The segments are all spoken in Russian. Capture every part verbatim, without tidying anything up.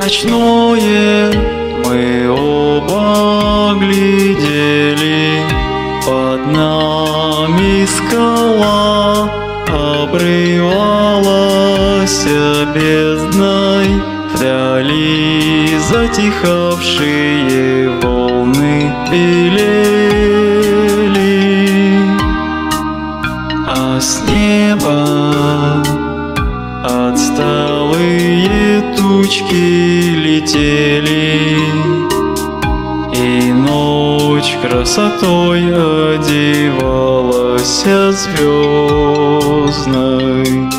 ночное мы оба глядели, под нами скала обрывалась бездной, вдали затихавшие волны белели, а с неба отсталые тучки летели, и ночь красотой одевалась звездной.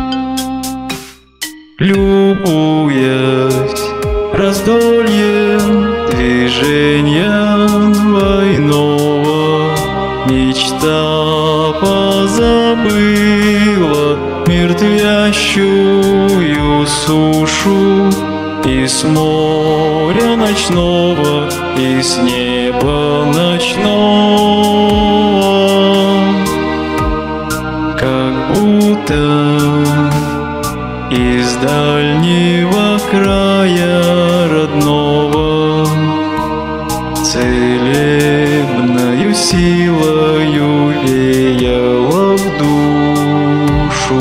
Любуясь раздольем движения двойного, мечта позабыла мертвящую сушу, и с моря ночного, и с неба ночного, как будто из дальнего края родного целебною силою веяло в душу.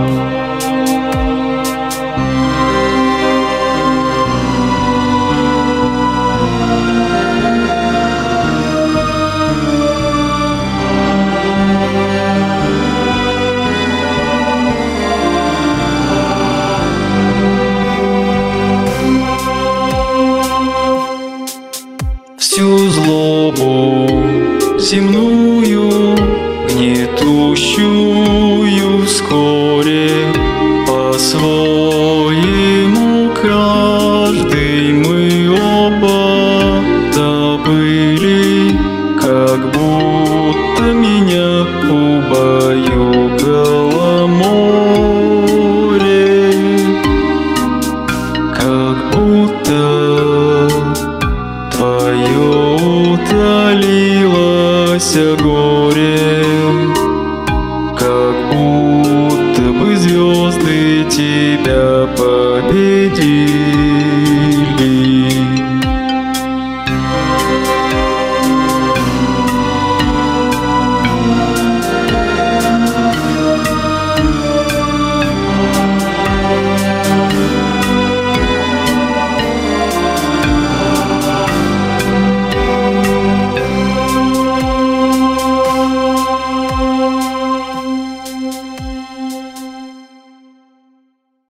Всю злобу земную, гнетущую вскоре, по-своему каждый мы оба добыли, как будто меня убаюкало море, как будто твое утолилось горе, как будто бы звезды тебя победили.